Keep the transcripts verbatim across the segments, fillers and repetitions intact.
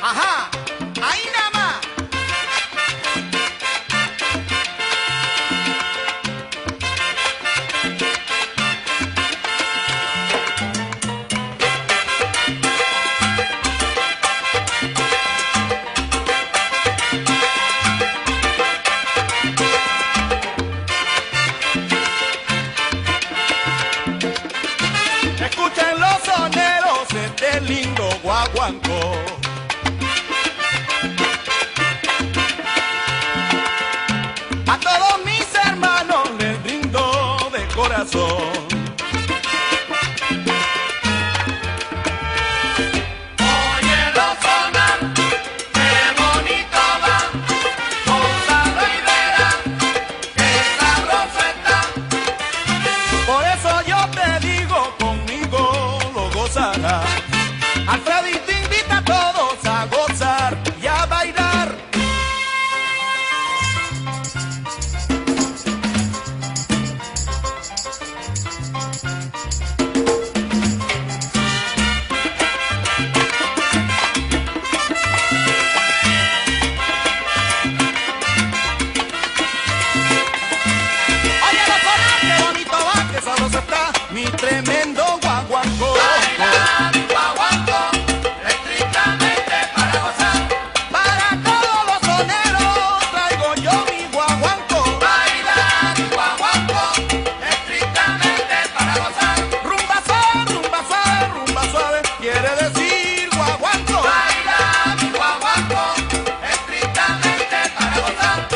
Ajá, ahí nada más. Escuchen los soneros este lindo guaguancó. A todos mis hermanos les brindo de corazón. Óyelo sonar, qué bonito va, gózalo y verás, qué sabroso está. Por eso yo te digo, conmigo lo gozarás. Alfredi te invita a todos a gozar y a bailar. Óyelo sonar, qué bonito va, qué sabroso está, mi tremendo guaguancó. Bailar guaguancó, estrictamente para gozar. Para todos los soneros traigo yo mi guaguancó. Bailar guaguancó, estrictamente para gozar. Rumba suave, rumba suave, rumba suave, quiere decir guaguancó. Bailar guaguancó, estrictamente para gozar.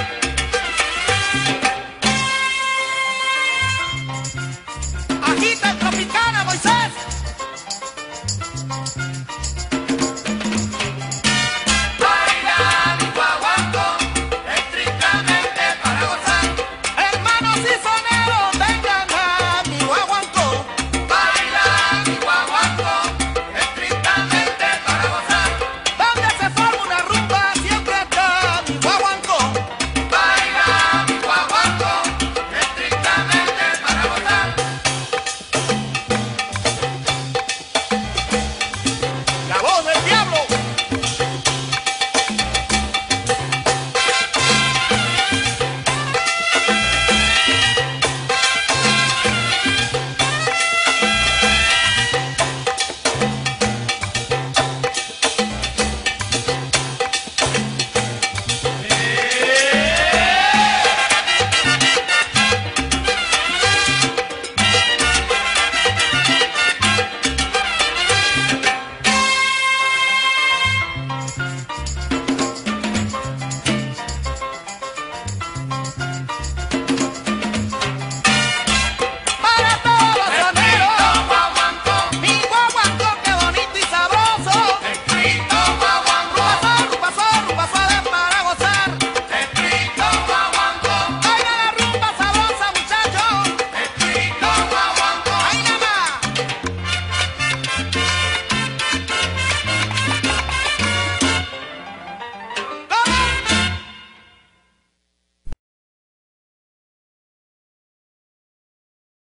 Agita